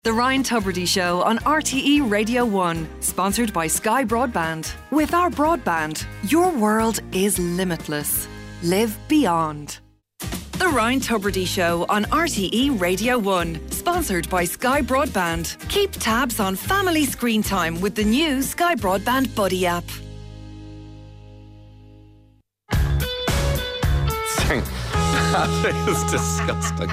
The Ryan Tubridy Show on RTE Radio 1, sponsored by Sky Broadband. With our broadband, your world is limitless. Live beyond. The Ryan Tubridy Show on RTE Radio 1, sponsored by Sky Broadband. Keep tabs on family screen time with the new Sky Broadband Buddy app. That is disgusting.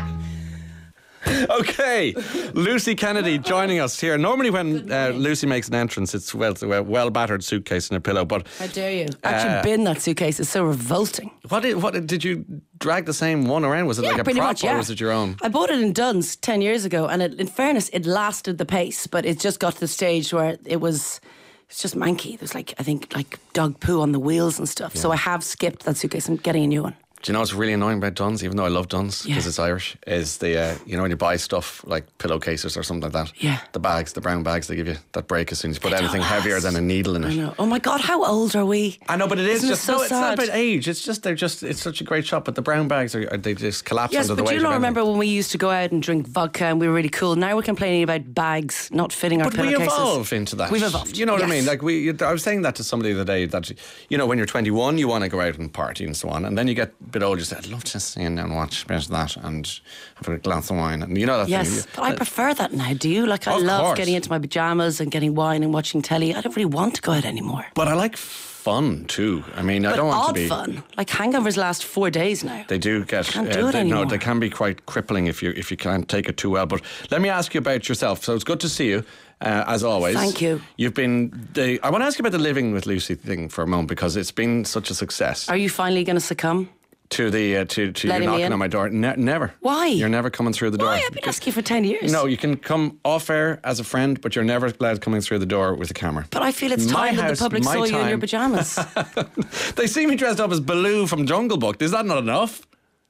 Okay, Lucy Kennedy joining us here. Normally when Lucy makes an entrance, it's a well-battered suitcase and a pillow, but... How dare you? Actually, bin that suitcase. Is so revolting. What did you drag the same one around? Was it like a prop much, yeah. Or was it your own? I bought it in Dunn's 10 years ago, and in fairness, it lasted the pace, but it just got to the stage where it's just manky. There's I think dog poo on the wheels and stuff. Yeah. So I have skipped that suitcase. I'm getting a new one. Do you know what's really annoying about Dunn's, even though I love Dunn's because it's Irish, is the, when you buy stuff like pillowcases or something like that, the bags, the brown bags they give you, that break as soon as you put anything heavier than a needle in it. I know. Oh my God, how old are we? I know, but it's so it's not about age. It's just, it's such a great shop, but the brown bags, they just collapse under the weight. Yes, but remember when we used to go out and drink vodka and we were really cool? Now we're complaining about bags not fitting our pillowcases. But we evolve into that. We've evolved. You know what I mean? I was saying that to somebody the other day, that, when you're 21, you want to go out and party and so on, and then you get a bit older, you say, I'd love to sit down and watch a bit of that and have a glass of wine, and that thing. Yes, but I prefer that now. Do you? I love getting into my pyjamas and getting wine and watching telly. I don't really want to go out anymore. But I like fun too. I mean, I don't want to be fun. Like hangovers last 4 days now. They do get. Can't do it anymore. No, they can be quite crippling if you can't take it too well. But let me ask you about yourself. So it's good to see you. As always. Thank you. You've been... I want to ask you about the Living with Lucy thing for a moment, because it's been such a success. Are you finally going to succumb? To you knocking on my door. Never. Why? You're never coming through the door. Why? I've been asking you for 10 years. No, you can come off air as a friend, but you're never allowed coming through the door with a camera. But I feel it's time that the public saw you in your pyjamas. They see me dressed up as Baloo from Jungle Book. Is that not enough?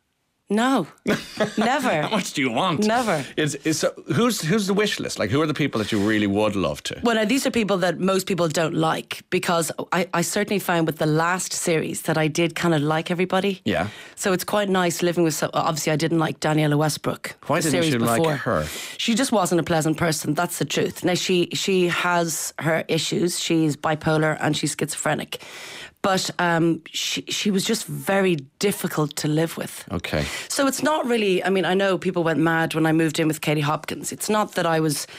No, never. How much do you want? Never. So who's the wish list? Who are the people that you really would love to? Well, now, these are people that most people don't like, because I certainly found with the last series that I did kind of like everybody. Yeah. So it's quite nice living with obviously I didn't like Daniela Westbrook. Why didn't you like her? She just wasn't a pleasant person. That's the truth. Now, she has her issues. She's bipolar and she's schizophrenic. But she was just very difficult to live with. Okay. So it's not really... I mean, I know people went mad when I moved in with Katie Hopkins. It's not that I was,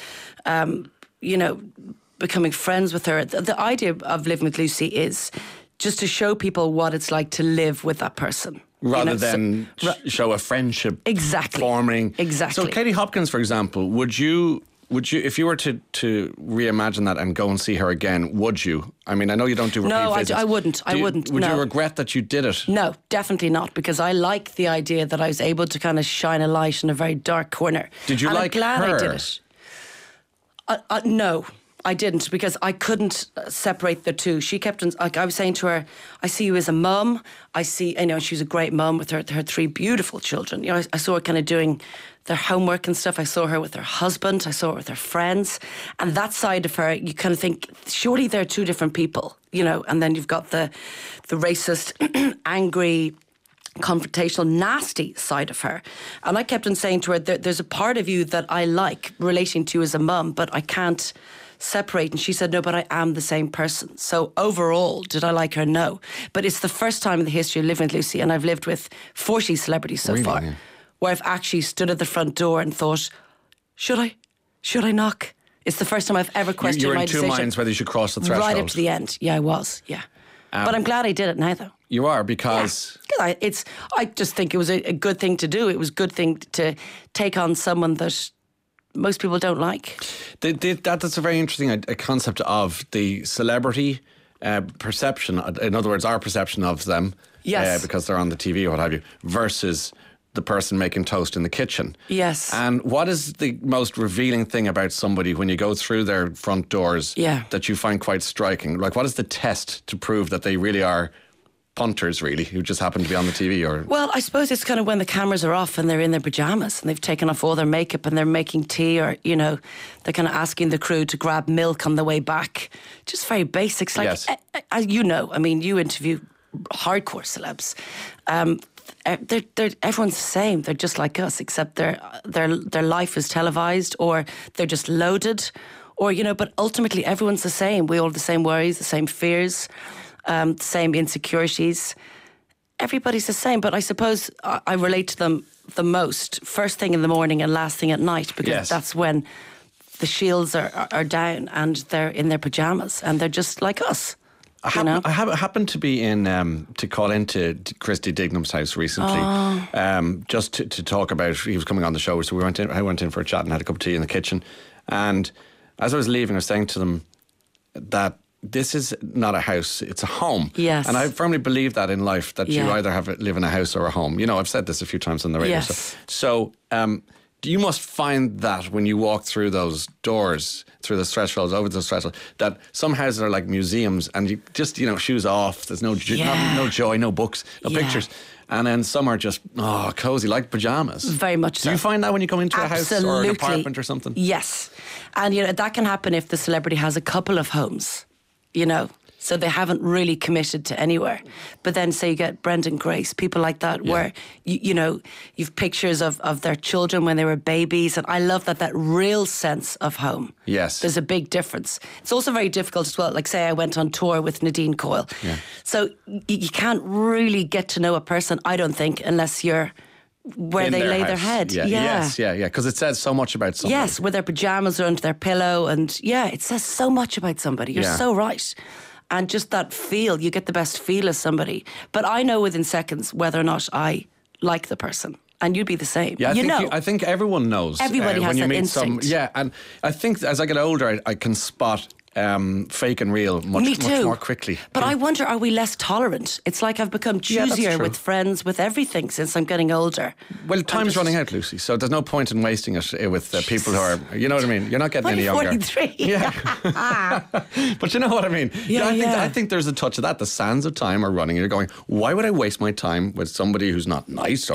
becoming friends with her. The idea of Living with Lucy is just to show people what it's like to live with that person. Rather than show a friendship forming. Exactly. So Katie Hopkins, for example, would you, if you were to reimagine that and go and see her again, would you? I mean, I know you don't do repeat visits. No, I wouldn't. Would you regret that you did it? No, definitely not, because I like the idea that I was able to kind of shine a light in a very dark corner. Did you like her? I'm glad I did it. No, I didn't, because I couldn't separate the two. She kept on, I was saying to her, I see you as a mum. I see, she was a great mum with her 3 beautiful children. I saw her kind of doing their homework and stuff. I saw her with her husband. I saw her with her friends. And that side of her, you kind of think, surely they're 2 different people, and then you've got the racist, angry, confrontational, nasty side of her. And I kept on saying to her, there's a part of you that I like relating to you as a mum, but I can't separate. And she said, no, but I am the same person. So overall, did I like her? No. But it's the first time in the history of Living with Lucy, and I've lived with 40 celebrities so far, where I've actually stood at the front door and thought, should I knock? It's the first time I've ever questioned my decision. You were in 2 minds whether you should cross the threshold. Right up to the end. Yeah, I was. Yeah. But I'm glad I did it now, though. You are, because... Yeah. I just think it was a good thing to do. It was a good thing to take on someone that most people don't like. That's a very interesting concept of the celebrity perception. In other words, our perception of them, because they're on the TV or what have you, versus the person making toast in the kitchen. Yes. And what is the most revealing thing about somebody when you go through their front doors that you find quite striking? What is the test to prove that they really are punters, really, who just happen to be on the TV? Or Well, I suppose it's kind of when the cameras are off and they're in their pyjamas and they've taken off all their makeup and they're making tea, or, they're kind of asking the crew to grab milk on the way back. Just very basics. You interview hardcore celebs. everyone's the same. They're just like us, except their life is televised, or they're just loaded, or but ultimately everyone's the same. We all have the same worries, the same fears, the same insecurities. Everybody's the same, but I suppose I relate to them the most first thing in the morning and last thing at night, because that's when the shields are down and they're in their pajamas and they're just like us. I happened to be to call into Christy Dignam's house recently, just to talk about. He was coming on the show, so I went in for a chat and had a cup of tea in the kitchen. And as I was leaving, I was saying to them that this is not a house, it's a home. Yes. And I firmly believe that in life, that you either live in a house or a home. I've said this a few times on the radio. Yes. So you must find that when you walk through those doors, through the thresholds, over those thresholds, that some houses are like museums and you just, shoes off, there's no joy, no books, no pictures. And then some are just, cozy, like pajamas. Very much so. Do you find that when you come into a house or an apartment or something? Yes. And, that can happen if the celebrity has a couple of homes, so they haven't really committed to anywhere. But then say you get Brendan Grace, people like that, where, you've pictures of their children when they were babies. And I love that real sense of home. Yes. There's a big difference. It's also very difficult as well. Like, say I went on tour with Nadine Coyle. Yeah. So you can't really get to know a person, I don't think, unless you're where in they lay house. Their head. Yeah. Yes, because it says so much about somebody. Yes, with their pajamas or under their pillow. And it says so much about somebody. You're so right. And just that feel, you get the best feel of somebody. But I know within seconds whether or not I like the person. And you'd be the same. Yeah, I think everyone knows. Everybody has when you that meet instinct. And I think as I get older, I can spot fake and real much more quickly. But I wonder, are we less tolerant? It's like I've become choosier with friends, with everything since I'm getting older. Well, time's running out, Lucy, so there's no point in wasting it with people who are, you know what I mean? You're not getting any younger. 43. Yeah. But you know what I mean? I think there's a touch of that. The sands of time are running and you're going, why would I waste my time with somebody who's not nice or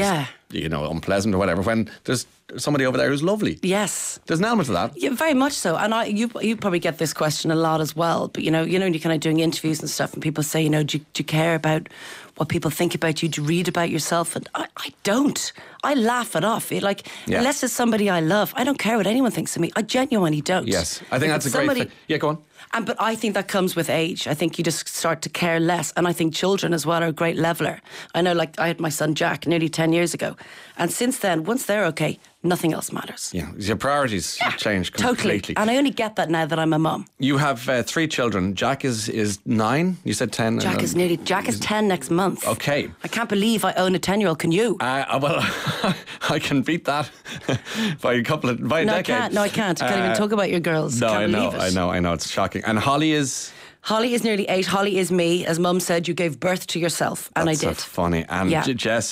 unpleasant or whatever, when there's somebody over there who's lovely? Yes. There's an element of that. Yeah, very much so. And you probably get this question a lot as well. But, you're kind of doing interviews and stuff and people say, do you care about what people think about you? Do you read about yourself? And I don't. I laugh it off. Unless it's somebody I love, I don't care what anyone thinks of me. I genuinely don't. Yes. I think that's a great thing. Yeah, go on. But I think that comes with age. I think you just start to care less. And I think children as well are a great leveler. I know, I had my son Jack nearly 10 years ago. And since then, once they're okay, nothing else matters. Yeah, your priorities change completely. Totally. And I only get that now that I'm a mum. You have 3 children. Jack is 9. You said 10. Jack is 10 next month. Okay. I can't believe I own a 10-year-old. Can you? Well, I can beat that by a decade. I can't. I can't even talk about your girls. No, can't I know. It's shocking. And Holly is nearly 8. Holly is me. As Mum said, you gave birth to yourself. And That's I did. So funny. And Jess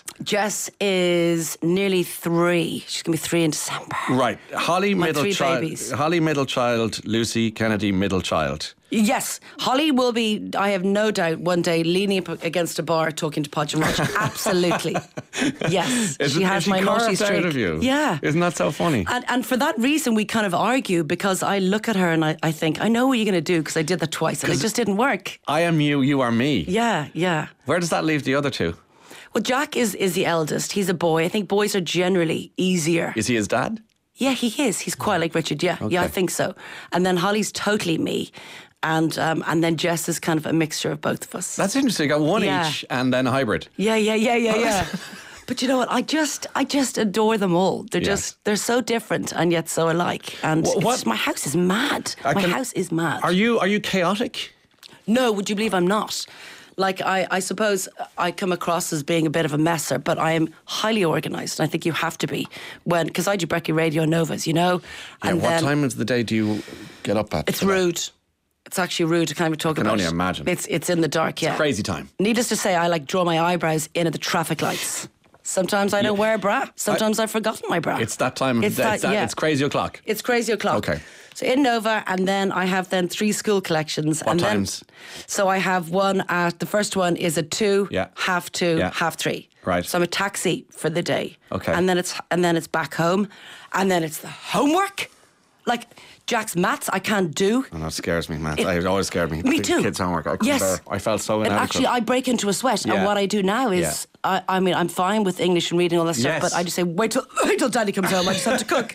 is nearly 3. She's going to be 3 in December. Right. Holly, middle 3 child. babies. Holly, middle child. Lucy Kennedy, middle child. Yes, Holly will be, I have no doubt, one day leaning up against a bar talking to Podge and Roger. Absolutely. Yes. She has my naughty streak. Out of you? Yeah. Isn't that so funny? And for that reason, we kind of argue, because I look at her and I think, I know what you're going to do, because I did that twice and it just didn't work. I am you, you are me. Yeah. Where does that leave the other 2? Well, Jack is the eldest. He's a boy. I think boys are generally easier. Is he his dad? Yeah, he is. He's quite like Richard. Yeah, okay. Yeah, I think so. And then Holly's totally me. And then Jess is kind of a mixture of both of us. That's interesting. You got one each and then a hybrid. Yeah. But you know what? I just adore them all. They're so different and yet so alike. And my house is mad. My house is mad. Are you chaotic? No, would you believe I'm not? I suppose I come across as being a bit of a messer, but I am highly organised. And I think you have to be because I do Breckie Radio Novas, And what time of the day do you get up at? It's rude. It's actually rude to kind of talk about. I can only imagine. It's in the dark, yeah. It's a crazy time. Needless to say, I draw my eyebrows in at the traffic lights. Sometimes I don't wear a bra. Sometimes I've forgotten my bra. It's that time of the day. It's crazy o'clock. It's crazy o'clock. Okay. So in Nova, and then I have 3 school collections. What times? So I have one the first one is at 2, 2:30, 3:30. Right. So I'm a taxi for the day. Okay. And then it's back home, and then it's the homework. Like, Jack's maths, I can't do. And that scares me, maths. It always scared me. Me too. Kids' homework. I couldn't bear. I felt so inadequate. And actually, I break into a sweat. And what I do now is, I mean, I'm fine with English and reading all that stuff, but I just say, wait till Daddy comes home. I just have to cook.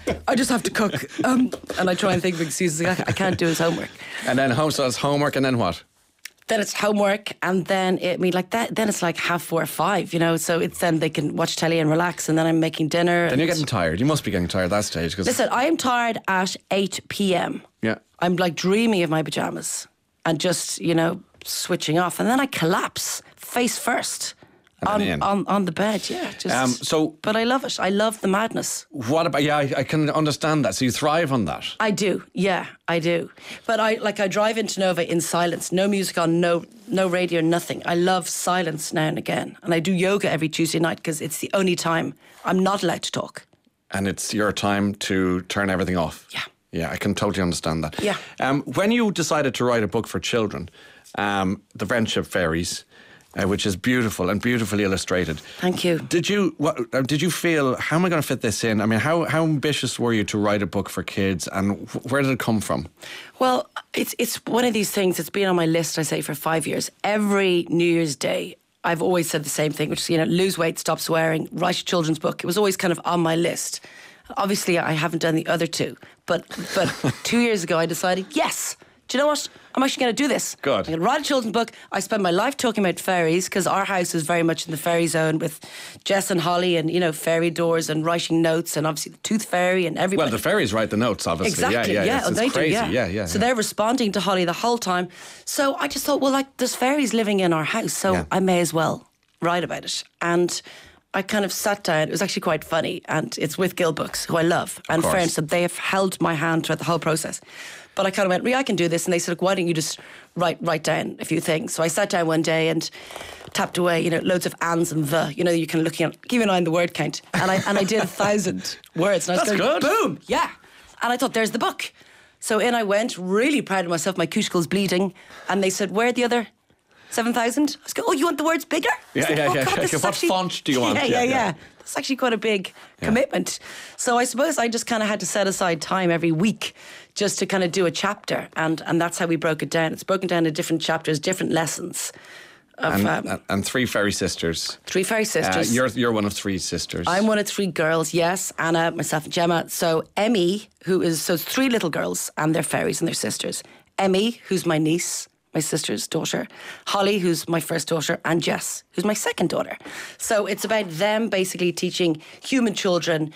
And I try and think of excuses. I can't do his homework. And then so it's homework, and then what? Then it's homework, and then then it's like 4:30 or 5, you know. So it's then they can watch telly and relax, and then I'm making dinner. Then you're getting tired. You must be getting tired at that stage. Listen, I am tired at 8 p.m. Yeah, I'm like dreaming of my pajamas and just switching off, and then I collapse face first on the bed. Yeah, but I love it. I love the madness. What about? Yeah, I can understand that. So you thrive on that. I do. Yeah, I do. But I drive into Nova in silence, no music on, no radio, nothing. I love silence now and again, and I do yoga every Tuesday night because it's the only time I'm not allowed to talk. And it's your time to turn everything off. Yeah. Yeah, I can totally understand that. Yeah. When you decided to write a book for children, The Friendship Fairies, which is beautiful and beautifully illustrated. Thank you. Did you feel, how am I going to fit this in? I mean, how ambitious were you to write a book for kids, and where did it come from? Well, it's one of these things that's been on my list, I say, for 5 years. Every New Year's Day, I've always said the same thing, which is, lose weight, stop swearing, write a children's book. It was always kind of on my list. Obviously, I haven't done the other two, but 2 years ago, I decided, yes. Do you know what? I'm actually going to do this. Good. I'm going to write a children's book. I spend my life talking about fairies because our house is very much in the fairy zone with Jess and Holly and, fairy doors and writing notes and obviously the Tooth Fairy and everybody. Well, the fairies write the notes, obviously. Exactly, yeah. They crazy. do, yeah. So they're responding to Holly the whole time. So I just thought, well, there's fairies living in our house, so I may as well write about it. And I kind of sat down. It was actually quite funny, and it's with Gill Books, who I love. And friends, so they have held my hand throughout the whole process. But I kind of went, I can do this. And they said, look, why don't you just write down a few things? So I sat down one day and tapped away, loads of ands and the. You can look at, keep an eye on the word count. And I did 1,000 words. And I was That's going, good. Boom, yeah. And I thought, there's the book. So in I went, really proud of myself. My cuticle's bleeding. And they said, where are the other 7,000? I was going, you want the words bigger? Yeah. What font do you want? Yeah. That's actually quite a big commitment. So I suppose I just kind of had to set aside time every week just to kind of do a chapter. And that's how we broke it down. It's broken down into different chapters, different lessons. And 3 fairy sisters. 3 fairy sisters. You're one of 3 sisters. I'm one of 3 girls, yes. Anna, myself and Gemma. So Emmy, it's 3 little girls and they're fairies and they're sisters. Emmy, who's my niece, my sister's daughter, Holly, who's my first daughter, and Jess, who's my second daughter. So it's about them basically teaching human children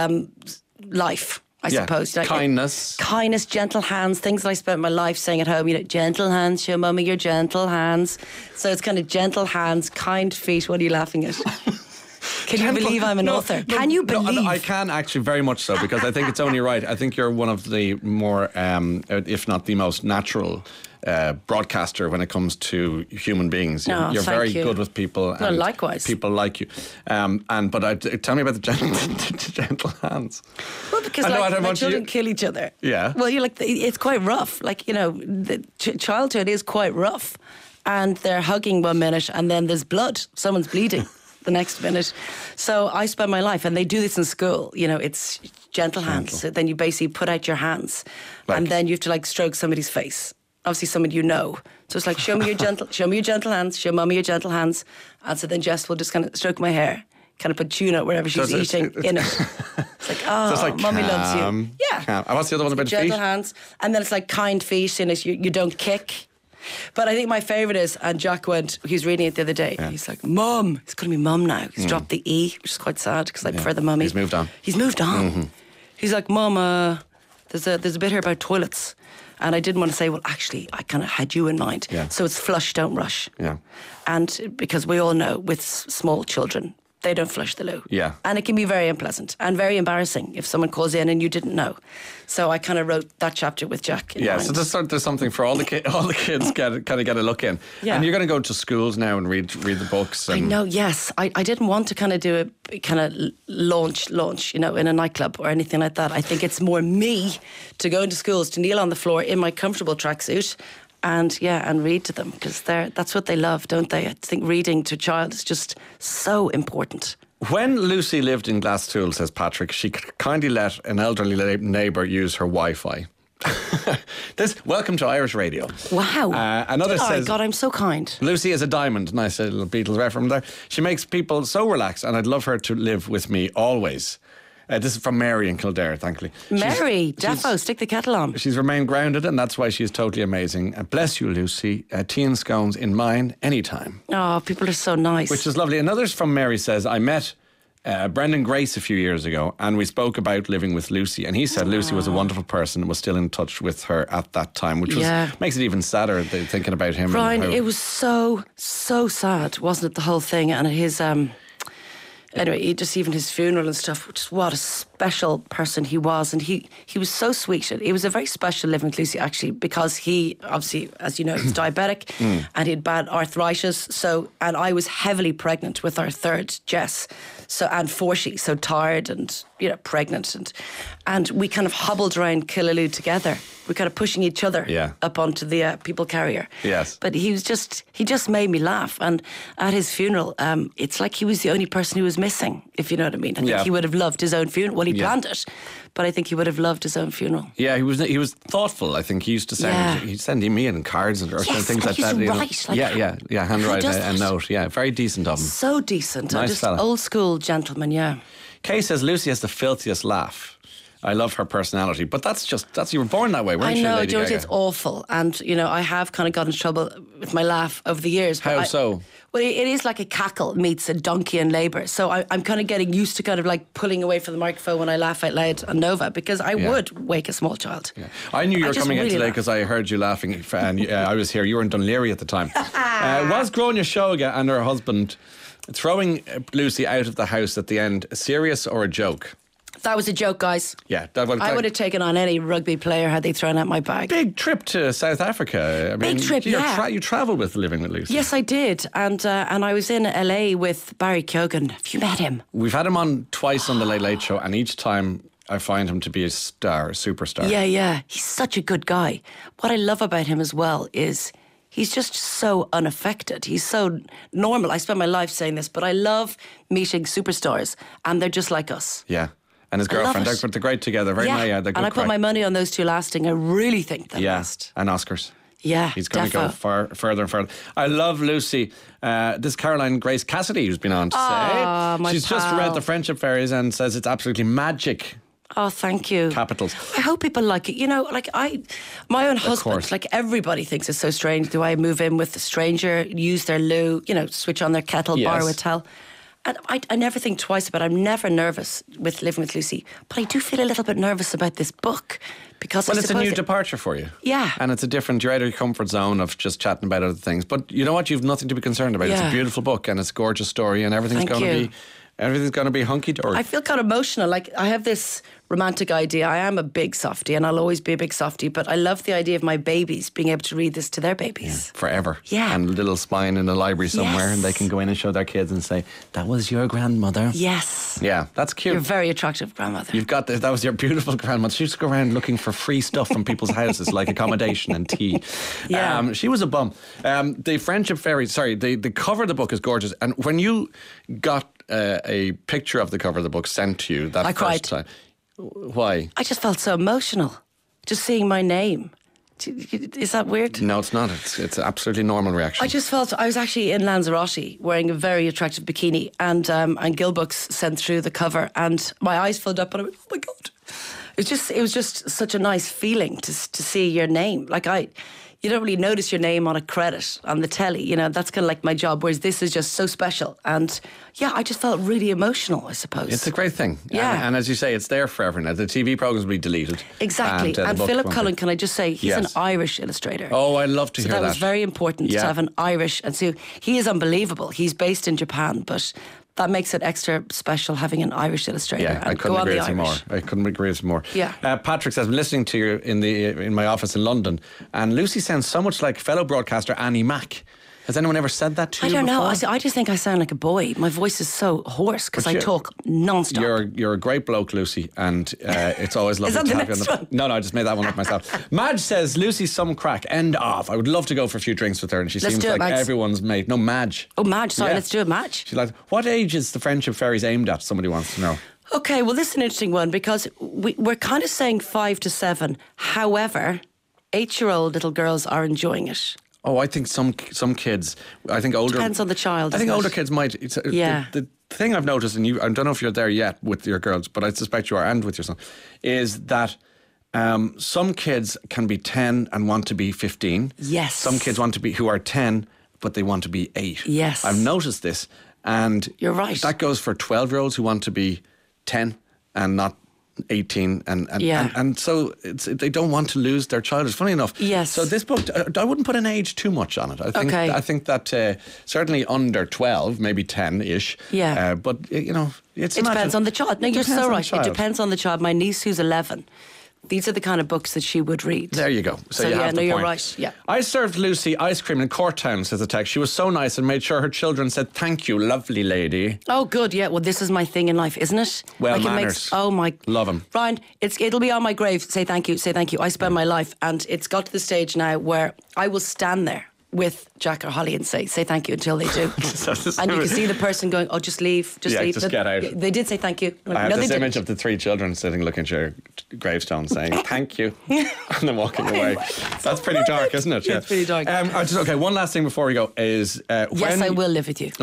life, I suppose. Kindness. Kindness, gentle hands, things that I spent my life saying at home, gentle hands, show mummy your gentle hands. So it's kind of gentle hands, kind feet. What are you laughing at? Can you believe I'm an author? Can you believe? No, I can actually, very much so, because I think it's only right. I think you're one of the more, if not the most natural broadcaster when it comes to human beings. You're very good with people. And likewise. People like you. Tell me about the gentle hands. Well, because my children kill each other. Yeah. Well, it's quite rough. Childhood is quite rough. And they're hugging one minute and then there's blood. Someone's bleeding the next minute. So I spend my life, and they do this in school, it's gentle hands. So then you basically put out your hands and then you have to stroke somebody's face. Obviously someone you know. So it's like, show me your gentle hands, show mummy your gentle hands. And so then Jess will just kind of stroke my hair, kind of put tuna wherever she's eating in it. It's like, mummy loves you. Yeah. And what's the other one about gentle feet? Hands. And then it's like kind feet, you don't kick. But I think my favourite is, and Jack he's reading it the other day, he's like, Mum. It's going to be Mum now. He's dropped the E, which is quite sad because I prefer the mummy. He's moved on. Mm-hmm. He's like, Mum, there's a bit here about toilets. And I didn't want to say, well, actually, I kind of had you in mind. Yeah. So it's flush, don't rush. Yeah. And because we all know with small children, they don't flush the loo. Yeah. And it can be very unpleasant and very embarrassing if someone calls in and you didn't know. So I kind of wrote that chapter with Jack in mind. So there's something for all the kids get a look in. Yeah. And you're going to go to schools now and read the books. I know, yes. I didn't want to kind of do a kind of launch, in a nightclub or anything like that. I think it's more me to go into schools, to kneel on the floor in my comfortable tracksuit and read to them, because that's what they love, don't they? I think reading to a child is just so important. When Lucy lived in Glasstool, says Patrick, she kindly let an elderly neighbour use her Wi-Fi. Welcome to Irish Radio. Wow. Another says, God, I'm so kind. Lucy is a diamond. Nice little Beatles reference there. She makes people so relaxed, and I'd love her to live with me always. This is from Mary in Kildare, thankfully. Mary, defo, stick the kettle on. She's remained grounded, and that's why she's totally amazing. Bless you, Lucy. Tea and scones in mine anytime. Oh, people are so nice. Which is lovely. Another from Mary says, I met Brendan Grace a few years ago, and we spoke about living with Lucy, and he said Lucy was a wonderful person and was still in touch with her at that time, which makes it even sadder thinking about him. Brian, it was so sad, wasn't it, the whole thing? And his anyway, just even his funeral and stuff, just what a special person he was. And he was so sweet. It was a very special living with Lucy, actually, because he, obviously, as you know, he's diabetic and he had bad arthritis. And I was heavily pregnant with our third, Jess. And Forshie, so tired and, pregnant. And we kind of hobbled around Killaloe together. We're kind of pushing each other up onto the people carrier. Yes. But he just made me laugh. And at his funeral, it's like he was the only person who was missing, if you know what I mean. I think he would have loved his own funeral. Well, he planned it, but I think he would have loved his own funeral. Yeah, he was thoughtful. I think he used to send he'd send me in cards and things like that. Handwrite a note. Yeah, very decent of him. So decent. Nice just fella. Old school gentleman. Yeah. Kay says Lucy has the filthiest laugh. I love her personality, but that's you were born that way, weren't you? I know, Lady George, Gaga? it's awful, and I have kind of got in trouble with my laugh over the years. How so? Well, it is like a cackle meets a donkey in labour, so I'm kind of getting used to kind of like pulling away from the microphone when I laugh out loud on Nova, because I would wake a small child. Yeah. I knew you were coming in today because I heard you laughing, and I was here. You were in Dunleary at the time. Was Gráinne Seoige and her husband throwing Lucy out of the house at the end serious or a joke? That was a joke, guys. Yeah, I would have taken on any rugby player had they thrown out my bag. Big trip to South Africa. Big trip, you travelled with Living with Lucy. Yes, I did, and I was in LA with Barry Keoghan. Have you met him? We've had him on twice on the Late Late Show, and each time I find him to be a superstar. Yeah. He's such a good guy. What I love about him as well is he's just so unaffected. He's so normal. I spend my life saying this, but I love meeting superstars, and they're just like us. Yeah. And his girlfriend, they're great together. Very nice. They're good. And I put my money on those two lasting. I really think they'll last. And Oscars. Yeah, he's going to go further and further. I love Lucy. This Caroline Grace Cassidy who's been on to say she's just read The Friendship Fairies and says it's absolutely magic. Oh, thank you. Capitals. I hope people like it. My own husband, like everybody thinks it's so strange. Do I move in with a stranger, use their loo, switch on their kettle, borrow a towel? And I never think twice about it. I'm never nervous with Living with Lucy, but I do feel a little bit nervous about this book because it's a new departure for you. Yeah. And it's a different, you're out of your comfort zone of just chatting about other things. But you know what? You've nothing to be concerned about. It's a beautiful book and it's a gorgeous story and everything's going to be hunky-dory. I feel kind of emotional. Like, I have this romantic idea. I am a big softie and I'll always be a big softie, but I love the idea of my babies being able to read this to their babies. Yeah, forever. Yeah. And a little spine in a library somewhere and they can go in and show their kids and say, that was your grandmother. Yes. Yeah, that's cute. You're a very attractive grandmother. You've got that was your beautiful grandmother. She used to go around looking for free stuff from people's houses, like accommodation and tea. Yeah. She was a bum. The Friendship Fairies, the cover of the book is gorgeous. And when you got a picture of the cover of the book sent to you that first time, why? I just felt so emotional just seeing my name. Is that weird? No, it's not. It's an absolutely normal reaction. I just felt I was actually in Lanzarote wearing a very attractive bikini, and Gill Books sent through the cover, and my eyes filled up, and I went, oh my God! It was just such a nice feeling to see your name. You don't really notice your name on a credit on the telly. That's kind of like my job, whereas this is just so special. And yeah, I just felt really emotional, I suppose. It's a great thing. Yeah. And as you say, it's there forever now. The TV programmes will be deleted. Exactly. And Philip Cullen, can I just say, he's an Irish illustrator. Oh, I love to hear that. So that was very important to have an Irish. And so he is unbelievable. He's based in Japan, but that makes it extra special having an Irish illustrator. Yeah, I couldn't agree with you more. I couldn't agree with you more. Yeah. Patrick says, I'm listening to you in my office in London, and Lucy sounds so much like fellow broadcaster Annie Mac. Has anyone ever said that to you? I don't know. before? I just think I sound like a boy. My voice is so hoarse because I talk non-stop. You're a great bloke, Lucy, and it's always lovely to have you on the... No, I just made that one up myself. Madge says, Lucy's some crack, end off. I would love to go for a few drinks with her, and she seems like everyone's mate. No, Madge. Oh, Madge, sorry, let's do it, Madge. She's like, what age is the Friendship Fairies aimed at? Somebody wants to know. Okay, well, this is an interesting one because we're kind of saying 5 to 7. However, 8-year-old little girls are enjoying it. Oh, I think some kids. I think older depends on the child. I think older kids might. The thing I've noticed, and I don't know if you're there yet with your girls, but I suspect you are, and with your son, is that some kids can be 10 and want to be 15. Yes. Some kids who are 10, but they want to be 8. Yes. I've noticed this, and you're right. That goes for 12-year-olds who want to be 10 and not 18 and so they don't want to lose their child. It's funny enough. Yes. So this book, I wouldn't put an age too much on it. I think that certainly under 12, maybe 10-ish. Yeah. But it depends on the child. No, you're so right. It depends on the child. My niece, who's 11. These are the kind of books that she would read. There you go. So you're right. Yeah. I served Lucy ice cream in Courtown, says the text. She was so nice and made sure her children said, thank you, lovely lady. Oh, good. Yeah. Well, this is my thing in life, isn't it? Well, manners. Love them. Ryan, it'll be on my grave. Say thank you. Say thank you. I spend my life, and it's got to the stage now where I will stand there with Jack or Holly and say thank you until they do. And you can see the person going, oh, just leave, leave. Just get out. They did say thank you. I have this image of the 3 children sitting looking at your gravestone saying thank you and then walking away. That's pretty dark, isn't it? Yeah. It's pretty dark. Okay, one last thing before we go is yes, I will live with you.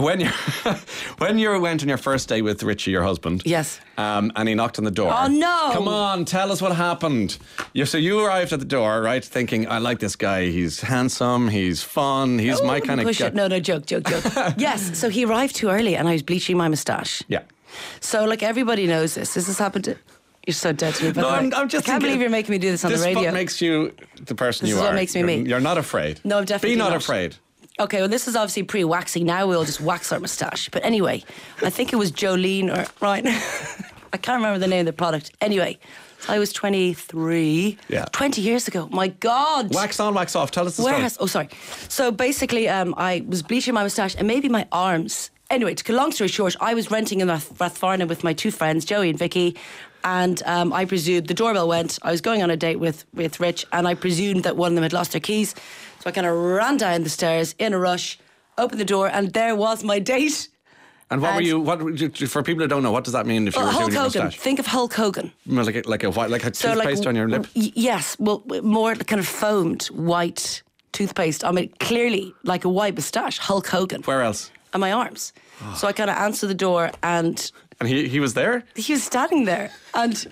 When you went on your first day with Richie, your husband. Yes. And he knocked on the door. Oh no! Come on, tell us what happened. So you arrived at the door, right? Thinking, I like this guy. He's handsome. He's fun. He's my kind of guy. No, joke. Yes. So he arrived too early, and I was bleaching my moustache. Yeah. So like everybody knows this. This has happened to. You're so dead to me. No, I'm just. I can't believe you're making me do this on the radio. This is what makes you the person you are. This is what makes me. You're not afraid. No, I'm definitely not afraid. Okay, well, this is obviously pre-waxing. Now we'll just wax our moustache. But anyway, I think it was Jolene or... Right. I can't remember the name of the product. Anyway, I was 23. Yeah. 20 years ago. My God. Wax on, wax off. Tell us the story. Sorry. So basically, I was bleaching my moustache and maybe my arms. Anyway, to cut a long story short, I was renting in Rathfarnham with my 2 friends, Joey and Vicky. And I presumed the doorbell went. I was going on a date with Rich, and I presumed that one of them had lost their keys. So I kind of ran down the stairs in a rush, opened the door, and there was my date. And for people who don't know, what does that mean if you were doing your moustache? Think of Hulk Hogan. Like a toothpaste on your lip? Yes, well, more kind of foamed white toothpaste. I mean, clearly like a white moustache, Hulk Hogan. Where else? On my arms. Oh. So I kind of answered the door and... And he was there? He was standing there. And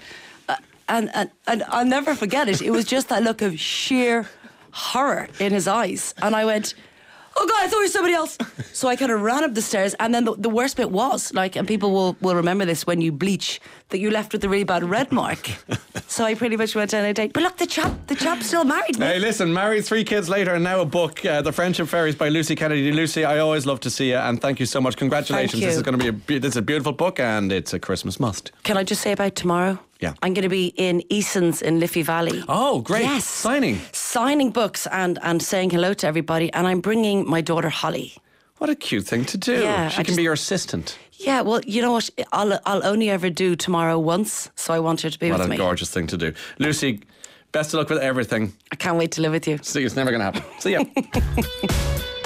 I'll never forget it. It was just that look of sheer horror in his eyes. And I went... Oh God, I thought it was somebody else. So I kind of ran up the stairs, and then the worst bit was, like, and people will remember this when you bleach, that you left with a really bad red mark. So I pretty much went on a date. But look, the chap's still married. Hey, listen, married 3 kids later, and now a book, The Friendship Fairies by Lucy Kennedy. Lucy, I always love to see you, and thank you so much. Congratulations. Thank you. This is going to be this is a beautiful book, and it's a Christmas must. Can I just say about tomorrow? Yeah. I'm going to be in Eason's in Liffey Valley. Oh, great. Yes. Signing books and saying hello to everybody. And I'm bringing my daughter Holly. What a cute thing to do. Yeah, she can be your assistant. Yeah, well, you know what? I'll only ever do tomorrow once, so I want her to be with me. What a gorgeous thing to do. Lucy, best of luck with everything. I can't wait to live with you. See, it's never going to happen. See ya.